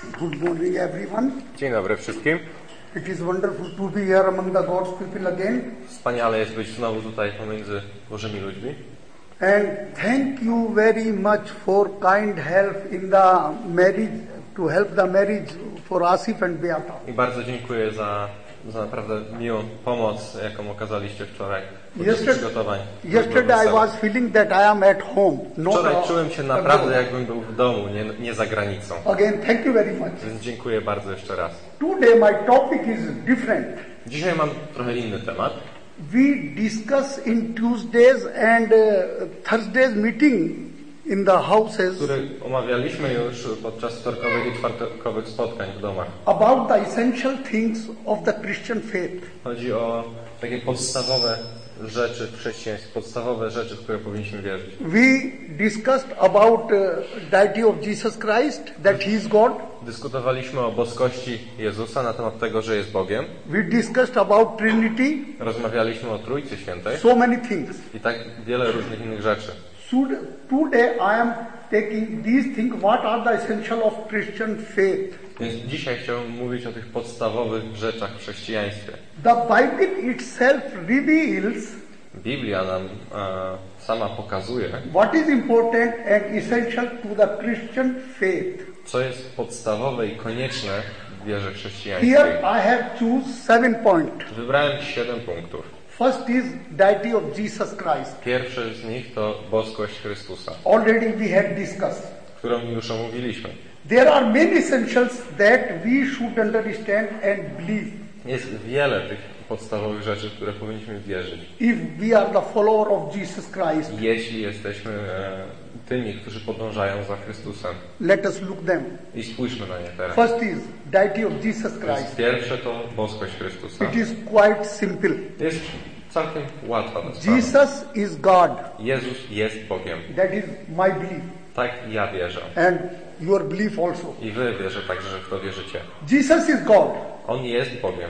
Good morning, everyone. Dzień dobry wszystkim. It is wonderful to be here among the God's people again. Wspaniale jest być znowu tutaj pomiędzy Bożymi ludźmi. And thank you very much for kind help in the marriage, to help the marriage for Asif and Beata. I bardzo dziękuję za naprawdę miłą pomoc, jaką okazaliście wczoraj podczas przygotowań. Yesterday I was feeling that I am at home. Wczoraj czułem się naprawdę, jakbym był w domu, nie za granicą. Again, thank you very much. Więc dziękuję bardzo jeszcze raz. Today my topic is different. Dzisiaj mam trochę inny temat. We discuss in Tuesdays and Thursdays meeting in the houses Który omawialiśmy już podczas wtorkowych i czwartkowych spotkań w domach. about the essential things of the Christian faith. Chodzi o takie podstawowe rzeczy w chrześcijaństwie, podstawowe rzeczy, w które powinniśmy wierzyć. We discussed about deity of Jesus Christ, that He is God. Dyskutowaliśmy o boskości Jezusa na temat tego, że jest Bogiem. We discussed about Trinity, Rozmawialiśmy o Trójcy Świętej so many things. i tak wiele różnych innych rzeczy. Today I am taking these things, what are the essential of Christian faith. Więc dzisiaj chciałbym mówić o tych podstawowych rzeczach w chrześcijaństwie. The Bible itself reveals Biblia nam sama pokazuje, what is important and essential to the Christian faith. co jest podstawowe i konieczne w wierze chrześcijańskiej. Here I have choose 7 points. Wybrałem 7 punktów. First is deity of Jesus Christ. Pierwszy z nich to boskość Chrystusa, Already we had discussed. którą już omówiliśmy. There are many essentials that we should understand and believe Jest wiele tych podstawowych rzeczy, w które powinniśmy wierzyć. if we are the follower of Jesus Christ. Jeśli jesteśmy tymi, którzy podążają za Chrystusem. Let us look them. I spójrzmy na nie teraz. First is deity of Jesus Christ. Pierwsze to boskość Chrystusa. It is quite simple. Jest całkiem łatwa ta sprawa. Jesus is God. Jezus jest Bogiem. That is my belief. Tak ja wierzę. And your belief also. I wy wierzę także, że w to wierzycie. Jesus is God. On jest Bogiem.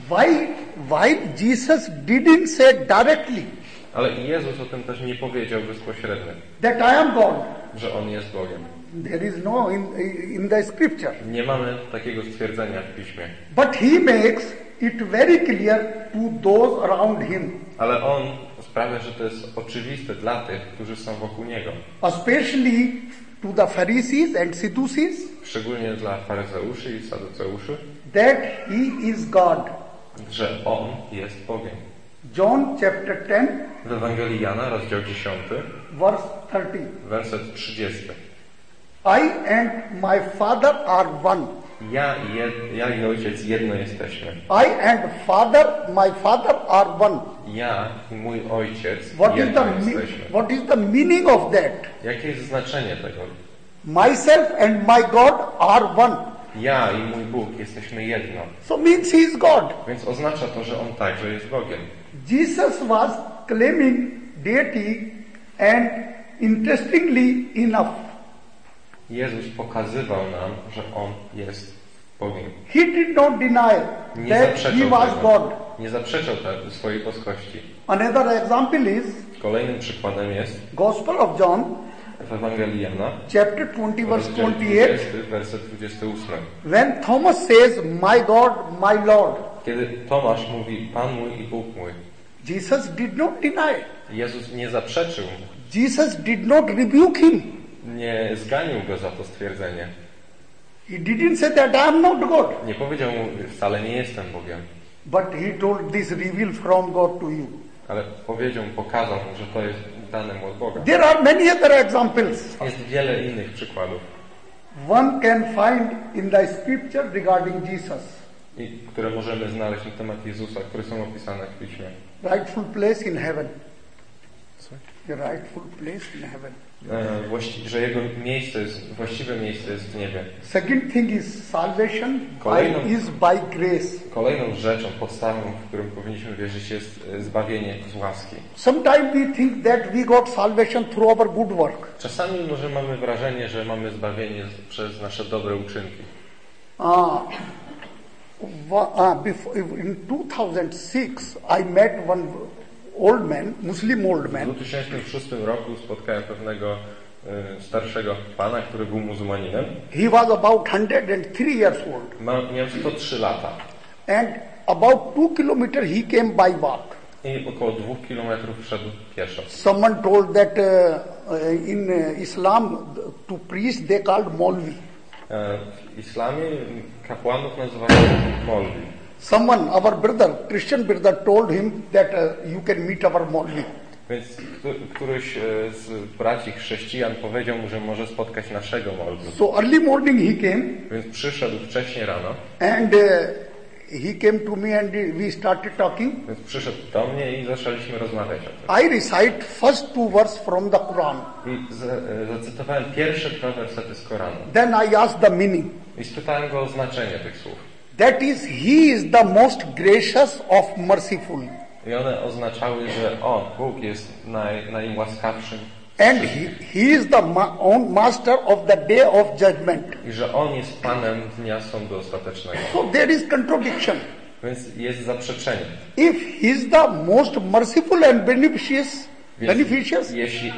Why Jesus didn't say directly Ale i Jezus o tym też nie powiedział bezpośrednio, that I am God? że On jest Bogiem. There is no in the scripture. Nie mamy takiego stwierdzenia w Piśmie. But he makes it very clear to those around him, Ale On sprawia, że to jest oczywiste dla tych, którzy są wokół Niego. especially to the Pharisees and Sadducees, Szczególnie dla faryzeuszy i saduceuszy, that he is God. że On jest Bogiem. John chapter 10, W Ewangelii Jana, rozdział 10, verse 30. werset 30. I and my Father are one. Ja i Ojciec jedno jesteśmy. I and my Father are one. Ja i mój Ojciec What jedno jesteśmy. is the meaning of that? Jakie jest znaczenie tego? Myself and my God are one. Ja i mój Bóg jesteśmy jedno. So means he is God. Więc oznacza to, że On także jest Bogiem. Jesus was claiming deity, and interestingly enough, Jezus pokazywał nam, że On jest Bogiem. he did not deny Nie that he zaprzeczał was tego. God. Nie zaprzeczał swojej boskości. Another example is Kolejnym przykładem jest Gospel of John, w Ewangelii Jana, chapter 20, verse rozdział 28, 20, werset 28. when Thomas says, my God, my Lord. Kiedy Tomasz mówi, Pan mój i Bóg mój, Jesus did not deny. Jezus nie zaprzeczył mu, Jesus did not rebuke him. nie zganił go za to stwierdzenie. He didn't say that I am not God. Nie powiedział mu, wcale nie jestem Bogiem, But he told this reveal from God to you. ale powiedział mu, pokazał mu, że to jest dane mu od Boga. There are many other examples. Jest wiele innych przykładów, One can find in the scripture regarding Jesus. które możemy znaleźć na temat Jezusa, które są opisane w Piśmie. Rightful place in heaven. The rightful place in heaven. Że Jego właściwe miejsce jest w niebie. Second thing is salvation is by grace. Kolejną rzeczą, podstawą, w którą powinniśmy wierzyć, jest zbawienie z łaski. Sometimes we think that we got salvation through our good work. Czasami może mamy wrażenie, że mamy zbawienie przez nasze dobre uczynki. In 2006, I met one old man, Muslim old W man. 2006 roku spotkałem pewnego starszego pana, który był muzułmaninem. He was about 103 years old. Miał 103 lata. And about 2 kilometers he came by walk. I około 2 kilometrów szedł pieszo. Someone told that in Islam to preach they called Maulvi. W islamie kapłanów nazywano Maulvi. Someone, our brother, Christian brother, told him that you can meet our Maulvi. Więc któryś z braci chrześcijan powiedział mu, że może spotkać naszego Maulvi. So early morning he came. Więc przyszedł wcześnie rano. And he came to me and we started talking. Więc przyszedł do mnie i zaczęliśmy rozmawiać o tym. I recite first 2 verses from the Quran. I zacytowałem pierwsze 2 wersety z Koranu. Then I asked the meaning. I spytałem go o znaczenie tych słów. That is, he is the most gracious of merciful. I one oznaczały, że On, Bóg jest najłaskawszym. And he is the master of the day of judgment. I że On jest Panem dnia sądu ostatecznego. So there is contradiction. Więc jest zaprzeczenie. If he is the most merciful and beneficious, jeśli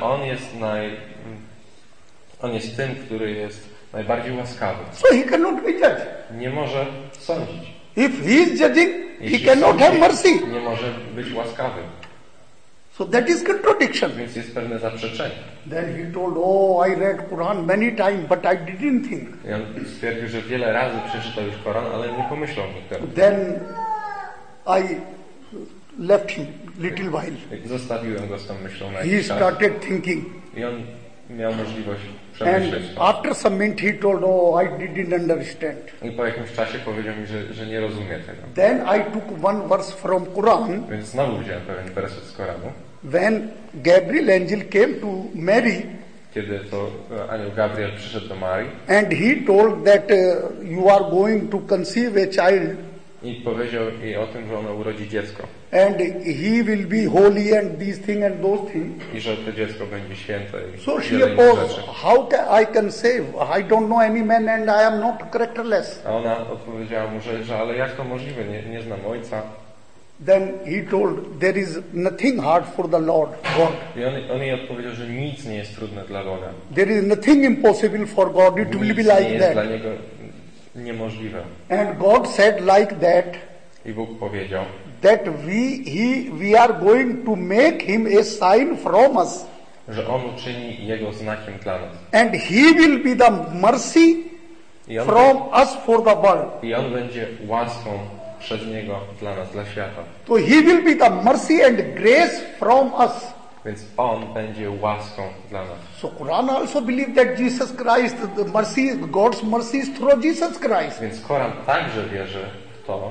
On jest tym, który jest najbardziej łaskawy. So he cannot be judged. Nie może sądzić. If he is judging, Jeśli he cannot sądzi, have mercy. nie może być łaskawy. So that is contradiction. Więc jest pewne zaprzeczenie. Then he told, oh, I read Quran many times, but I didn't think. I on stwierdził, że wiele razy przeczytał już Koran, ale nie pomyślał nigdy. Then I left him little while. Zostawiłem go z tą myślą na He jakiś czas. started thinking. I on miał możliwość And przemyśleć to. after some minute he told, oh, I didn't understand. I po jakimś czasie powiedział mi, że nie rozumie tego. Then I took one verse from Quran. Więc znowu wziąłem pewien werset z Koranu. When Gabriel angel came to Mary, Kiedy to anioł Gabriel przyszedł do Marii and he told that you are going to conceive a child, i powiedział jej o tym, że ona urodzi dziecko. and he will be holy and these things and those things. I że to dziecko będzie święte i So she wiele innych opposed, rzeczy. how I can save? I don't know any man and I am not characterless. A ona odpowiedziała mu, że ale jak to możliwe? Nie znam ojca. Then he told, there is nothing hard for the Lord God. I on jej odpowiedział, że nic nie jest trudne dla Boga. There is nothing impossible for God. It will Nic be nie like jest dla that. Niego niemożliwe. And God said like that, I Bóg powiedział, that we are going to make him a sign from us. że On uczyni Jego znakiem dla nas. And he will be the mercy from us for the world. I On będzie łaską przez Niego dla nas, dla świata. So he will be the mercy and grace from us. Więc On będzie łaską dla nas. So Quran also believe that Jesus Christ, the mercy, God's mercy is through Jesus Christ. Więc Koran także wierzy w to,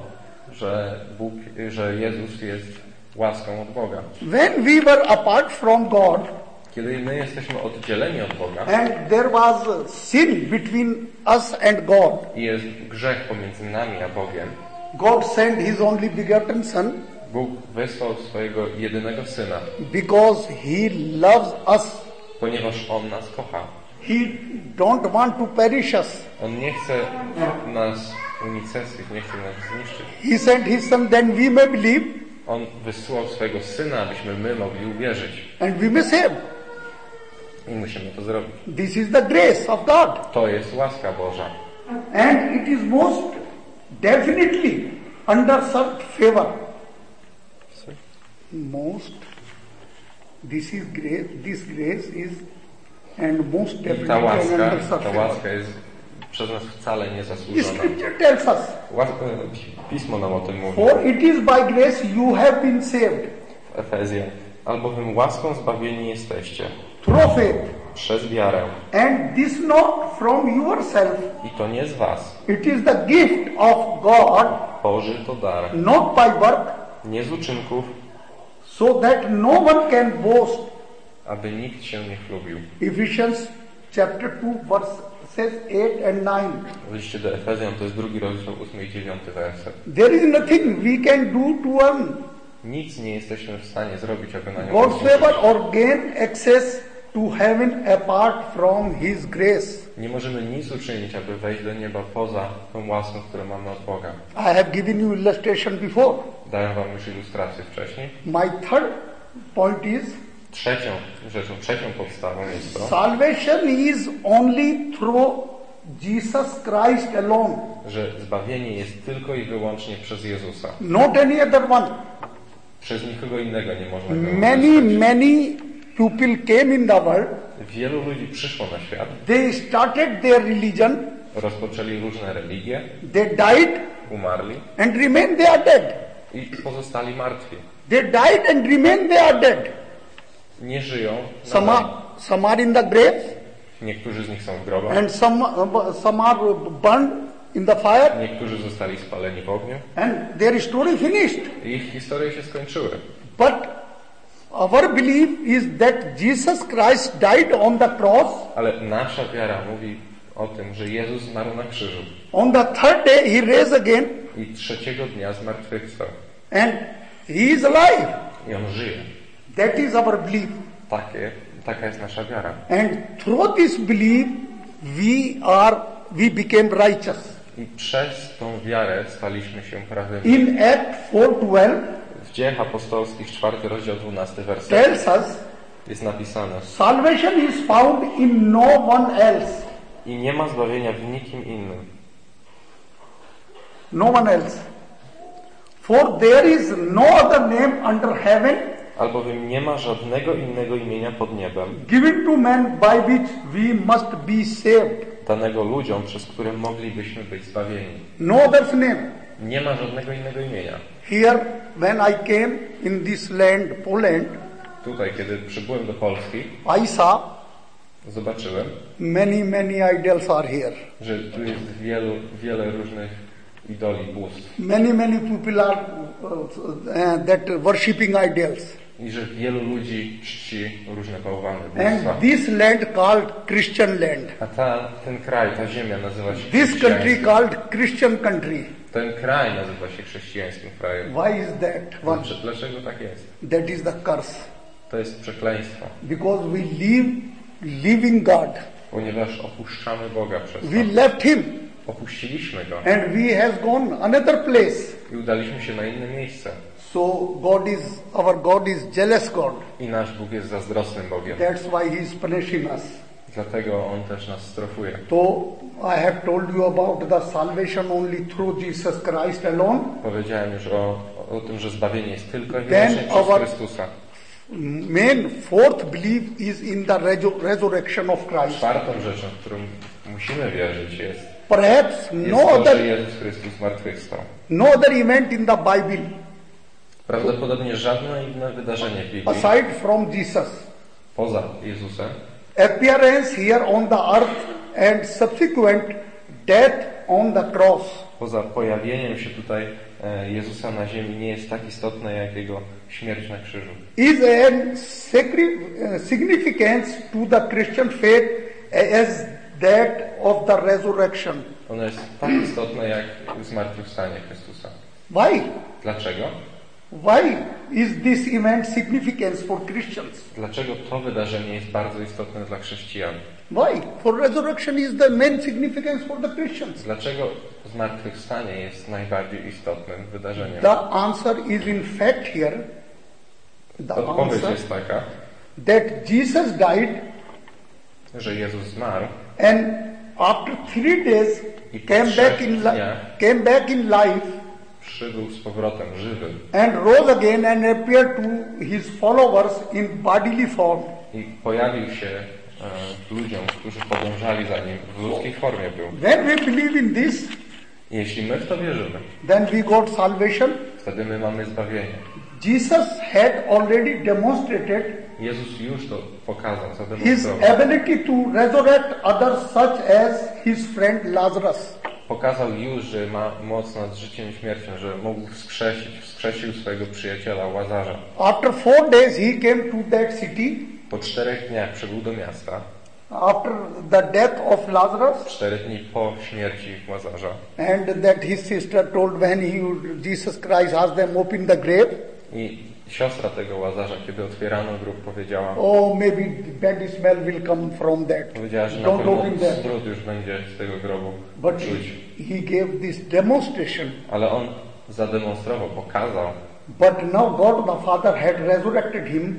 że Jezus jest łaską od Boga. When we were apart from God, Kiedy my jesteśmy oddzieleni od Boga and there was sin between us and God, i jest grzech pomiędzy nami a Bogiem, God sent his only begotten Son Bóg wysłał swojego jedynego Syna, because he loves us. ponieważ On nas kocha. He don't want to perish us. On nie chce nas unicestwić, nie chce nas zniszczyć. He sent his Son then we may believe On wysłał swojego Syna, abyśmy my mogli uwierzyć. and we may save. I musimy to zrobić. This is the grace of God. To jest łaska Boża. And it is most definitely under such favor. Most, this grace is, and most I definitely ta under such favor. łaska jest przez nas wcale The niezasłużona. scripture tells us, Pismo nam o tym mówi. for it is by grace you have been saved, W Efezjan. Albowiem łaską zbawieni jesteście through faith, przez wiarę. and this not from yourself. I to nie z was. It is the gift of God, Boży to dar. not by work, Nie z uczynków, so that no one can boast. aby nikt się nie chlubił. Ephesians chapter 2 verses 8 and 9. W liście do Efezjan to jest 2 rozdział 8 i 9 werset. There is nothing we can do to earn Nic nie jesteśmy w stanie zrobić, aby na nią God's zasłużyć. favor or gain access to heaven apart from His grace. Nie możemy nic uczynić, aby wejść do nieba poza tą łaską, którą mamy od Boga. I have given you illustration before. Dałem wam już ilustrację wcześniej. My third point is Trzecią podstawą jest to, salvation is only through Jesus Christ alone, że zbawienie jest tylko i wyłącznie przez Jezusa. not any other one. Przez nikogo innego nie można go Many people came in the world. Wielu ludzi przyszło na świat, They started their religion. rozpoczęli różne religie, They died umarli and remained they are dead. i pozostali martwi. They died and remained they are dead. Nie żyją. Some are in the grave Niektórzy z nich są w grobach, and some are burned in the fire, niektórzy zostali spaleni w ogniu and their story finished. i ich historie się skończyły. But our belief is that Jesus Christ died on the cross. Ale nasza wiara mówi o tym, że Jezus zmarł na krzyżu On the third day he raised again, i trzeciego dnia zmartwychwstał. and he is alive. I On żyje. That is our belief. Taka jest nasza wiara. And through this belief we became righteous. I przez tą wiarę staliśmy się prawymi. In Act 4:12 W Dziejach Apostolskich 4 rozdział 12 werset tells us jest napisane: salvation is found in no one else. I nie ma zbawienia w nikim innym. No one else. For there is no other name under heaven Albowiem nie ma żadnego innego imienia pod niebem given to men by which we must be saved. danego ludziom, przez które moglibyśmy być zbawieni. No other's name. Nie ma żadnego innego imienia. Here, when I came in this land, Poland, Tutaj, kiedy przybyłem do Polski, I saw zobaczyłem, many idols are here. że tu jest wiele różnych idoli, bóstw. Many people are that worshipping idols. I że wielu ludzi czci różne bałwany, bóstwa. And this land called Christian land. A ten kraj, ta ziemia nazywa się This country chrześcijańskim. called Christian country. Ten kraj nazywa się chrześcijańskim krajem. Why is that? Dlaczego tak jest? That is the curse. To jest przekleństwo. Because we leaving God. Ponieważ opuszczamy Boga przez We to. left Him Opuściliśmy Go and we has gone another place. i udaliśmy się na inne miejsce. So our God is jealous God. I nasz Bóg jest zazdrosnym Bogiem. That's why He is punishing us. Dlatego On też nas strofuje. So I have told you about the salvation only through Jesus Christ alone. Powiedziałem już o tym, że zbawienie jest tylko i Then wyłącznie przez our- Chrystusa. Main fourth belief is in the resurrection of Christ. Czwartą rzeczą, w którą musimy wierzyć, jest Perhaps to, że other Jezus Chrystus zmartwychwstał. event in the Bible Prawdopodobnie żadne inne wydarzenie w Biblii, aside from Jesus. poza Jezusem, Appearance here on the earth and subsequent death on the cross poza pojawieniem się tutaj Jezusa na ziemi nie jest tak istotne jak Jego śmierć na krzyżu. is a significance to the Christian faith as that of the resurrection. Ono jest tak istotne jak zmartwychwstanie Chrystusa. Why? Dlaczego? Why is this event significance for Christians? Dlaczego to wydarzenie jest bardzo istotne dla chrześcijan? Why? For resurrection is the main significance for the Christians. Dlaczego zmartwychwstanie jest najbardziej istotnym wydarzeniem? The answer is in fact here. The Odpowiedź answer jest taka, that Jesus died że Jezus zmarł and after 3 days came back in life przybył z powrotem żywy and rose again and appeared to his followers in bodily form. i pojawił się ludziom, którzy podążali za Nim. W ludzkiej formie był. When we believe in this, Jeśli my w to wierzymy, then we got salvation. wtedy my mamy zbawienie. Jesus had already demonstrated Jezus już to pokazał, his zademonstrował. ability to resurrect others such as his friend Lazarus. Pokazał już, że ma moc nad życiem i śmiercią, że mógł wskrzesił swojego przyjaciela Łazarza. After 4 days he came to that city Po 4 dniach przybył do miasta, after the death of Lazarus, 4 dni po śmierci Łazarza. and that his sister told when Jesus Christ asked them open the grave. I siostra tego Łazarza, kiedy otwierano grób, powiedziała, Oh, maybe bad smell will come from that. powiedziała, że na Don't pewno open that. smród już będzie z tego grobu But czuć. he gave this demonstration. Ale on zademonstrował, pokazał, But now God the Father had resurrected him.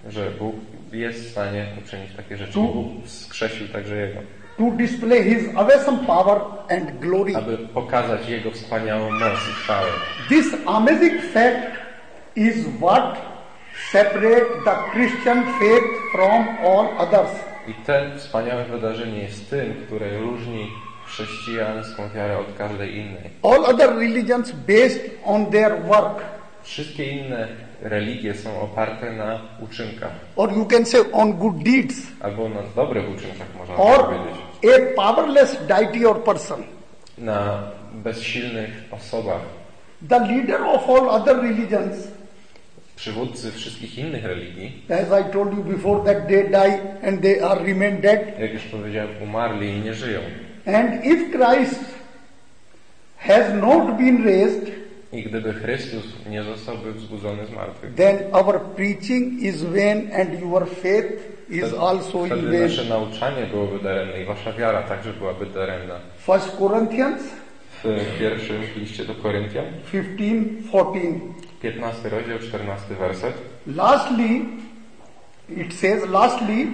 że Bóg jest w stanie uczynić takie rzeczy. Bóg wskrzesił także Jego. To display His awesome power and glory. Aby pokazać Jego wspaniałą moc i chwałę. This amazing fact is what separate the Christian faith from all others. I to wspaniałe wydarzenie jest tym, które różni chrześcijańską wiarę od każdej innej. All other religions based on their work. Wszystkie inne religie są oparte na uczynkach. Or you can say on good deeds. Albo na dobrych uczynkach, można Or powiedzieć. a powerless deity or person. Na bezsilnych osobach. The leader of all other religions, Przywódcy wszystkich innych religii, as I told you before, that they die and they are remain dead. jak już powiedziałem, umarli i nie żyją. And if Christ has not been raised, I gdyby Chrystus nie zostałby wzbudzony z martwych, then our preaching is vain and your faith is also in wtedy vain. nasze nauczanie byłoby daremne i wasza wiara także byłaby daremna. 1 Corinthians W pierwszym liście do Koryntian, 15:14. 15 rozdział, 14 werset. Lastly, it says, lastly,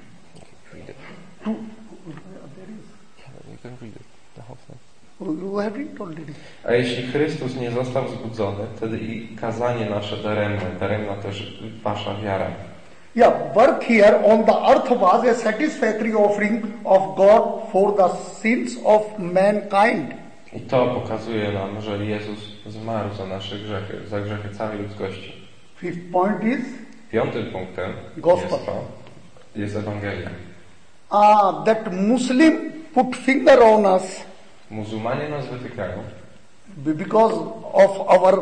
you have read already. A jeśli Chrystus nie został wzbudzony, wtedy i kazanie nasze daremne, daremna też wasza wiara. Yeah, work here on the earth was a satisfactory offering of God for the sins of mankind. I to pokazuje nam, że Jezus zmarł za nasze grzechy, za grzechy całej ludzkości. Fifth point is Piątym punktem Gospel. jest Ewangelia. That Muslim put finger on us Muzułmanie nas wytykają, because of our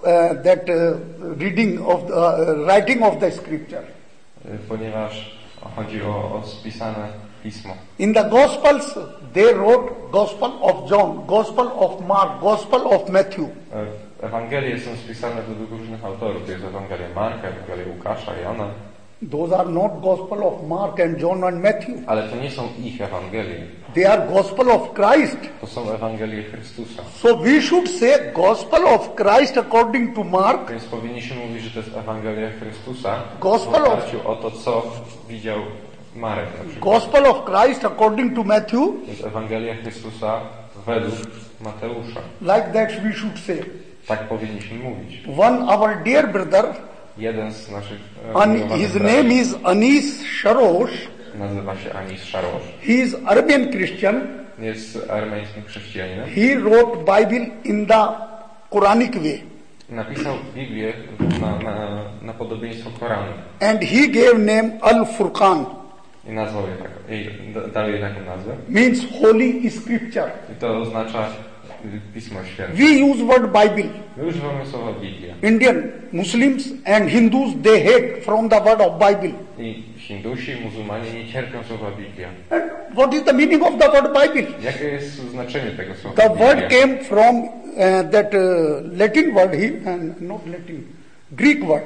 reading of the writing of the scripture. ponieważ chodzi o spisane pismo. In the Gospels, they wrote Gospel of John, Gospel of Mark, Gospel of Matthew. Ewangelie są spisane według różnych autorów. To jest Ewangelia Marka, Ewangelia Łukasza, Jana. Those are not Gospel of Mark and John and Matthew. Ale to nie są ich Ewangelie. They are Gospel of Christ. To są Ewangelie Chrystusa. So we should say Gospel of Christ according to Mark, Więc powinniśmy mówić, że to jest Ewangelia Chrystusa Gospel w of- oparciu o to, co widział Marek na przykład. Gospel of Christ according to Matthew. To jest Ewangelia Chrystusa według Mateusza. Like that we should say. Tak powinniśmy mówić. One, our dear brother, Jeden z naszych his braci name is Anis Sharosh. nazywa się Anis Sharosh. He is Arabian Christian. Jest armeńskim chrześcijaninem. He wrote Bible in the Quranic way. Napisał Biblię na podobieństwo Koranu. And he gave name Al-Furqan. I nazwał je tak, dał jej taką nazwę. Means Holy Scripture. I to oznacza Pismo Święte. We use word Bible. My używamy słowa Biblia. Indian Muslims and Hindus, they hate from the word of Bible. I Hindusi, muzułmanie nie cierpią słowa Biblia. And what is the meaning of the word Bible? Jakie jest znaczenie tego słowa The Biblia? word came from that Latin word, not Latin, Greek word,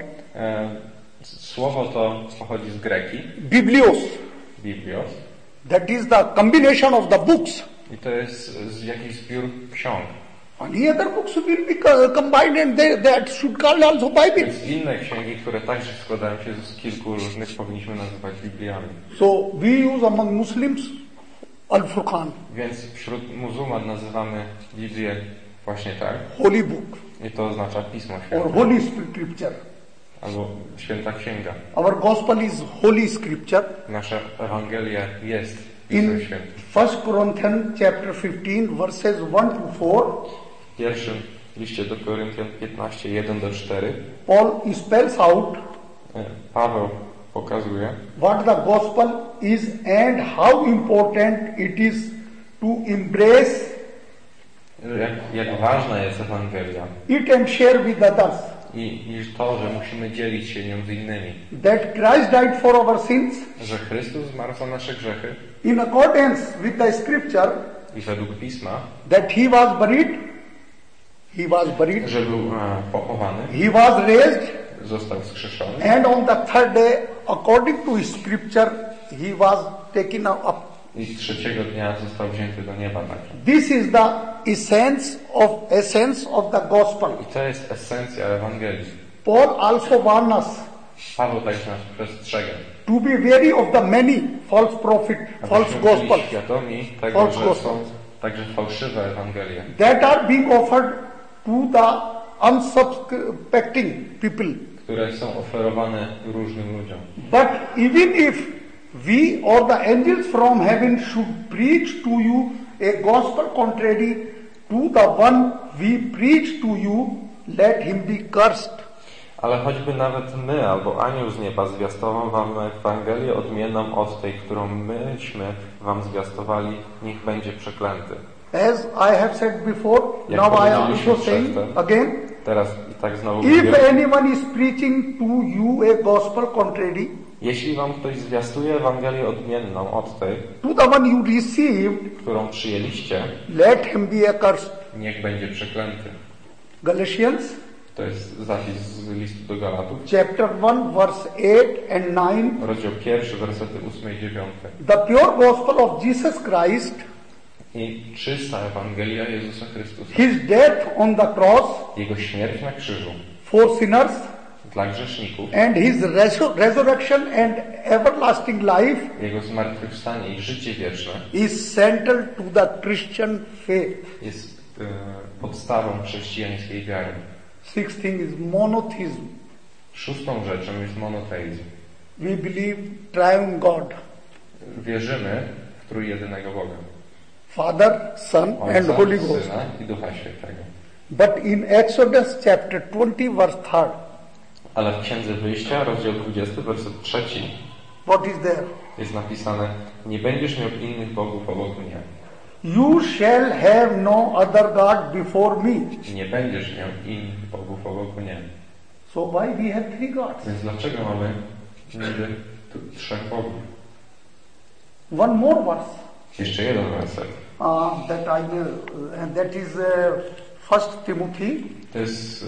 Słowo to pochodzi z greki, Biblios. Biblios. That is the combination of the books. I to jest jakiś zbiór ksiąg. Any other books will be combined and that should call also Bible. Więc inne księgi, które także składają się z kilku różnych, powinniśmy nazywać Bibliami. So we use among Muslims Al-Furqan, Więc wśród muzułman nazywamy Biblię właśnie tak. Holy Book I to oznacza Pismo or Święte. Holy Scripture. Albo Święta Księga. Our Gospel is Holy Scripture. Nasza Ewangelia jest In Pismem Świętym. 1 Corinthians chapter 15 verses 1 to 4, W pierwszym liście do Koryntian 15, 1-4 Paul spells out Paweł pokazuje, what the gospel is and how important it is to embrace jak ważna jest Ewangelia it and share with others. i to, że musimy dzielić się nią z innymi. That Christ died for our sins Że Chrystus zmarł za nasze grzechy in accordance with the scripture, i według Pisma, that he was buried, że był pochowany, he was raised, został wskrzeszony and on the third day, according to scripture, he was taken up. i trzeciego dnia został wzięty do nieba także. This is the essence of the gospel. I to jest esencja Ewangelii. Paul also warns us Paweł tak nas przestrzega. To be wary of the many false prophet, false Abyśmy byli gospels świadomi tego, False że gospel. są także fałszywe Ewangelie, that are being offered to the unsuspecting people. które są oferowane różnym ludziom. But even if we or the angels from heaven should preach to you a gospel contrary to the one we preach to you, let him be cursed. Ale choćby nawet my, albo anioł z nieba zwiastował wam Ewangelię odmienną od tej, którą myśmy wam zwiastowali, niech będzie przeklęty. As I have said before, Jak now I am powiedzieliśmy also saying przedtem, again, Teraz i tak znowu mówię. if anyone is preaching to you a gospel contrary Jeśli wam ktoś zwiastuje Ewangelię odmienną od tej, to the one you received, którą przyjęliście, let him be accursed. niech będzie przeklęty. Galatians To jest zapis z listu do Galatów. chapter 1 verse 8 and 9. Rozdział 1, wersety 8 i 9. The pure gospel of Jesus Christ, I czysta Ewangelia Jezusa Chrystusa. his death on the cross Jego śmierć na krzyżu for sinners dla grzeszników, and his resurrection and everlasting life Jego zmartwychwstanie i życie wieczne is central to the Christian faith. jest podstawą chrześcijańskiej wiary. Sixth thing is monotheism. Szóstą rzeczą jest monoteizm. We believe triune God, Wierzymy w trójjedynego Boga. Father, Son and Ojca, Holy Ghost. Syna i Ducha Świętego. But in Exodus chapter 20 verse 3, Ale w Księdze Wyjścia, rozdział 20, werset 3 what is there? jest napisane: nie będziesz miał innych bogów obok mnie. You shall have no other God before me. Nie będziesz miał innych bogów obok mnie. So why we have three gods? Więc dlaczego mamy niby trzech bogów? One more verse. Jeszcze jeden werset. That I know, and that is 1 Timothy To jest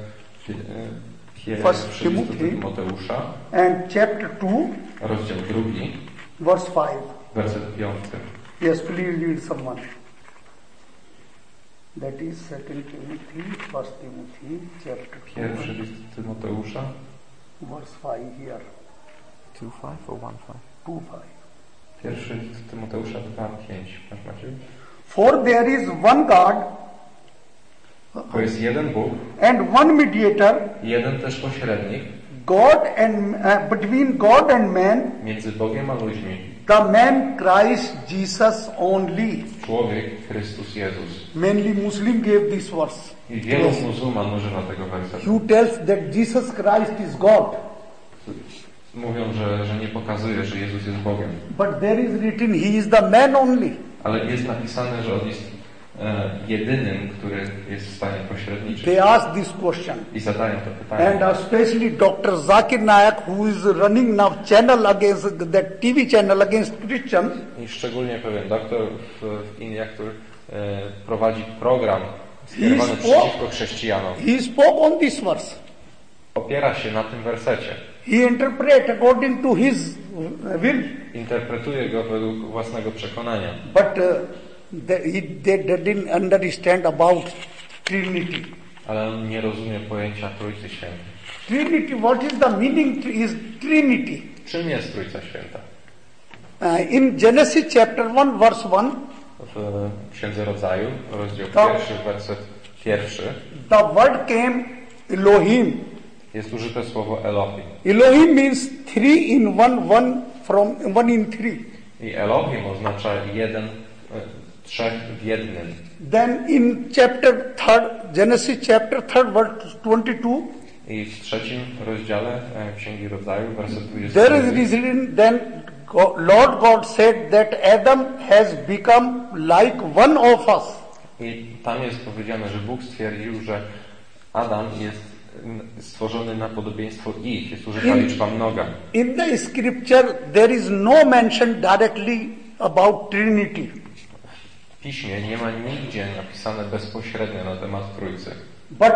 First pierwszy list do Timothy. Tymoteusza, and chapter 2 rozdział 2, verse 5. werset 5. Yes, please read someone. That is 2 Timothy, 1 Timothy chapter 2 Pierwszy list Tymoteusza. verse 5 here. 2:5 or 1:5? 2:5. Pierwszy list Tymoteusza 2:5. Macie? For there is one God To jest jeden Bóg, and one mediator, jeden też pośrednik God and between God and man, między Bogiem a ludźmi. the man Christ Jesus only. Człowiek Chrystus Jezus. Mainly Muslim gave this verse. I wielu muzułman używa tego wersetu. Who tells that Jesus Christ is God. Mówią, że nie pokazuje, że Jezus jest Bogiem. But there is written, He is the man only. Ale jest napisane, że On jest jedynym, który jest w stanie pośredniczyć. They ask this question. I zadają to And pytanie. especially Dr. Zakir Naik, who is running now channel against, that TV channel against Christians, I szczególnie pewien doktor w Indiach, który prowadzi program skierowany przeciwko chrześcijanom. he spoke on this verse. Opiera się na tym wersecie. He interpret according to his will. Interpretuje go według własnego przekonania. But they didn't understand about Trinity. Ale on nie rozumie pojęcia Trójcy Świętej. Trinity, what is the meaning is Trinity? Czym jest Trójca Święta? In Genesis chapter 1 verse 1, W Księdze Rodzaju, rozdział Tak. 1, werset 1, the word came Elohim. jest użyte słowo Elohim. Elohim means three in one in three. I Elohim oznacza trzech w jednym. Then in chapter 3, Genesis chapter 3 verse 22, I w 3 rozdziale Księgi Rodzaju, werset there is 20. written, then Lord God said that Adam has become like one of us. I tam jest powiedziane, że Bóg stwierdził, że Adam jest stworzony na podobieństwo ich. Jest użyta liczba mnoga. In the scripture, there is no mention directly about Trinity. W Piśmie nie ma nigdzie napisane bezpośrednio na temat Trójcy. But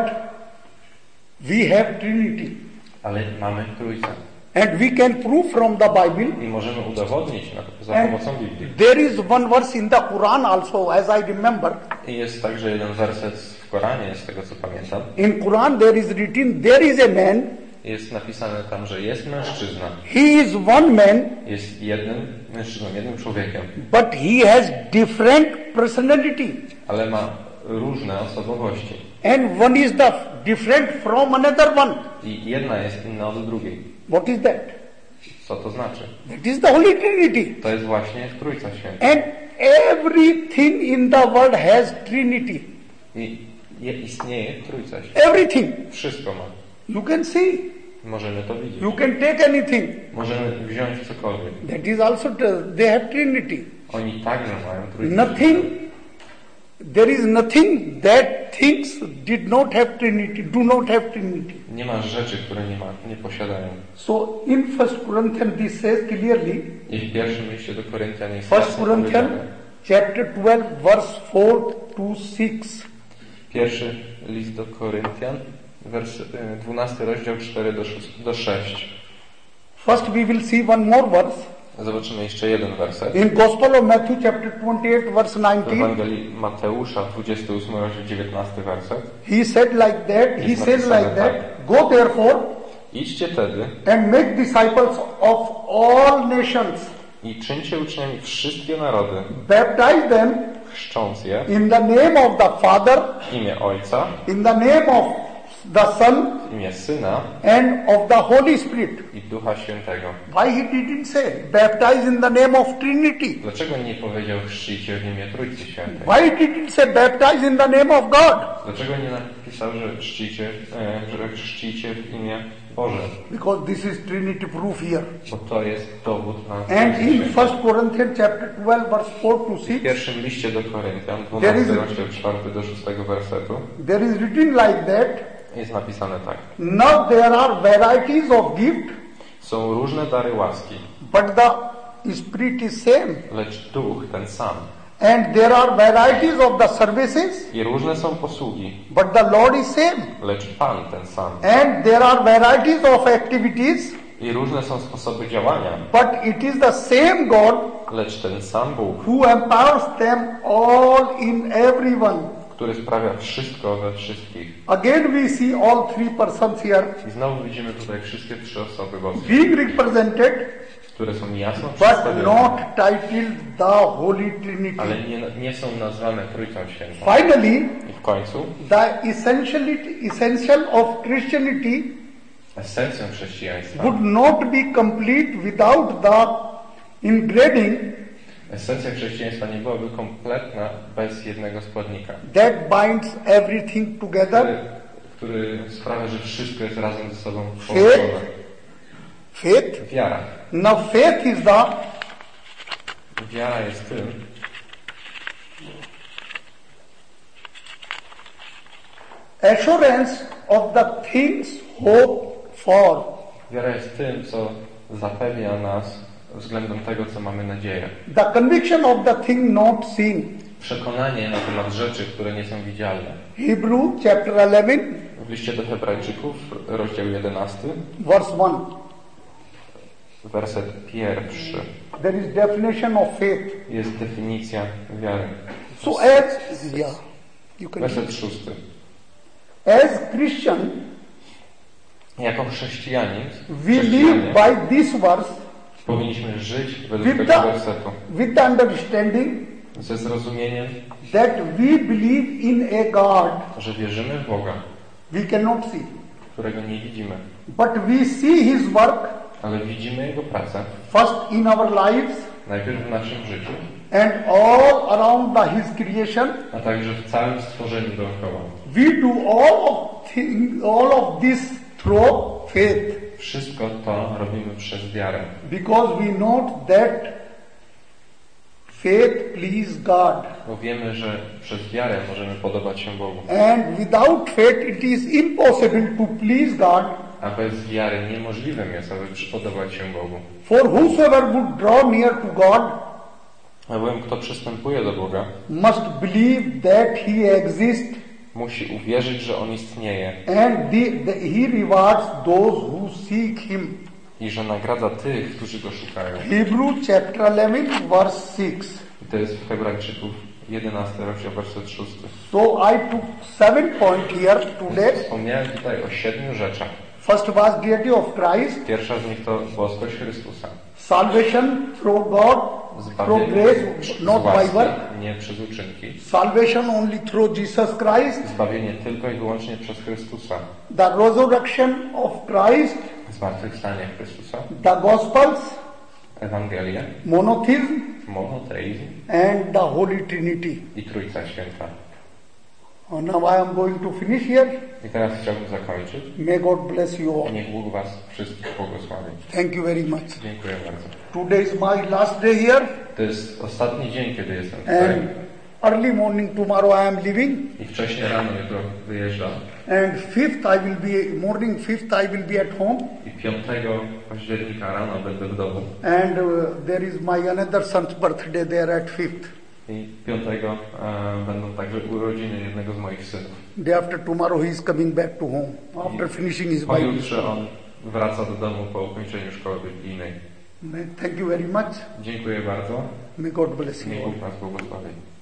we have Trinity. Ale mamy Trójcę. And we can prove from the Bible. I możemy udowodnić za And pomocą Biblii. there is one verse in the Quran also, as I remember. I jest także jeden werset w Koranie, z tego co pamiętam. In Quran there is written, there is a man jest napisane tam, że jest mężczyzna. He is one man, Jest jednym mężczyzną, jednym człowiekiem. but he has different personality. Ale ma różne osobowości. And one is the different from another one. I jedna jest inna od drugiej. What is that? Co to znaczy? That is the Holy Trinity. To jest właśnie Trójca Święta. And everything in the world has Trinity. I istnieje Trójca Święta. Everything. Wszystko ma. You can see. Możemy to widzieć. You can take anything. Możemy wziąć cokolwiek. That is also, they have Trinity. Oni także mają Trójcę. Nothing, there is nothing that things did not have Trinity, do not have Trinity. Nie ma rzeczy, które nie posiadają. So in 1 Corinthians this says clearly, I w pierwszym liście do Koryntian jest 1 jasno Corinthians powiedziane. chapter 12 verse 4 to 6. Pierwszy list do Koryntian, 12 rozdział 4 do 6. First we will see one more verse. Zobaczymy jeszcze jeden werset. In Gospel of Matthew chapter 28 verse W 19, Ewangelii Mateusza, 28 rozdział 19 werset. he said like that, he Jest says napisane like that, tak. go therefore Idźcie tedy and make disciples of all nations, i czyńcie uczniami wszystkie narody, baptize them chrzcząc je in the name of the Father, w imię Ojca, in the name of the Son, w imię Syna and of the Holy Spirit. i Ducha Świętego. Why he didn't say baptize in the name of Trinity? Dlaczego nie powiedział chrzcicie w imię Trójcy Świętej? Why didn't say baptize in the name of God? Dlaczego nie napisał, że chrzcicie w imię Boże? Because this is Trinity proof here. Bo to jest dowód na And Trójcę in Świętą. 1 Corinthians chapter 12 verse 4 to W 6, pierwszym liście do Koryntian, There is 12 a- rozdział 4 do 6 wersetu, there is written like that, jest napisane tak. now there are varieties of gift, Są różne dary łaski, but the Spirit is same. lecz Duch ten sam. And there are varieties of the services, I różne są posługi, but the Lord is same. lecz Pan ten sam. And there are varieties of activities, I różne są sposoby działania, but it is the same God lecz ten sam Bóg, who empowers them all in everyone. który sprawia wszystko we wszystkich. Again we see all three persons here I znowu widzimy tutaj wszystkie trzy osoby boskie, being represented, które są jasno but przedstawione, not titled the Holy Trinity. ale nie są nazwane Trójcą Świętą. Finally, I w końcu the essential of Christianity esencją chrześcijaństwa, would not be complete without the ingredient esencja chrześcijaństwa nie byłaby kompletna bez jednego składnika, that binds everything together. który sprawia, że wszystko jest razem ze sobą połączone. Faith. Wiara. Now faith is the Wiara jest tym, assurance of the things hoped for. wiara jest tym, co zapewnia nas względem tego, co mamy nadzieję. The conviction of the thing not seen. Przekonanie na temat rzeczy, które nie są widzialne. Hebrew chapter 11 W liście do Hebrajczyków, rozdział 11, verse 1. werset 1, There is definition of faith. jest definicja wiary. So as you can Werset 6. as Christian Jako chrześcijanin, we live by this verse powinniśmy żyć według with tego the, wersetu. with the understanding Ze zrozumieniem, that we believe in a God że wierzymy w Boga, we cannot see, którego nie widzimy, but we see His work ale widzimy Jego pracę, first in our lives najpierw w naszym życiu, and all around His creation. a także w całym stworzeniu dookoła. We do all of this through faith, Wszystko to robimy przez wiarę, because we know that faith please God, bo wiemy, że przez wiarę możemy podobać się Bogu. and without faith it is impossible to please God. A bez wiary niemożliwym jest, aby przypodobać się Bogu. For whosoever would draw near to God Albowiem kto przystępuje do Boga, must believe that He exists, musi uwierzyć, że On istnieje and He rewards those who seek Him. i że nagradza tych, którzy Go szukają. Hebrew chapter 11 verse 6. I to jest w Hebrajczyków 11 rozdział, werset 6. So I took 7 points here today. Wspomniałem tutaj o 7 rzeczach. First was deity of Christ, Pierwsza z nich to boskość Chrystusa. salvation through God, through grace, z not by łaski, work. nie przez uczynki. Salvation only through Jesus Christ. Zbawienie tylko i wyłącznie przez Chrystusa. The resurrection of Christ, Zmartwychwstanie Chrystusa. the Gospels, Ewangelię, monotheism, monoteizm and the Holy Trinity. i Trójca Święta. Now I am going to finish here. I teraz chciałbym zakończyć. May God bless you all. Niech Bóg Was wszystkich błogosławi. Thank you very much. Dziękuję bardzo. Today is my last day here, To jest ostatni dzień, kiedy jestem tutaj. and early morning tomorrow I am leaving, I wcześniej rano jutro wyjeżdżam. and 5th I will be morning 5th I will be at home, I 5 października rano będę w domu. and there is my another son's birthday there at 5th. I 5 będą także urodziny jednego z moich synów. Day after tomorrow he is coming back to home after finishing his Bible. Pojutrze on wraca do domu po ukończeniu szkoły biblijnej. Thank you very much. Dziękuję bardzo. May God bless you Niech all. Bóg Was błogosławi.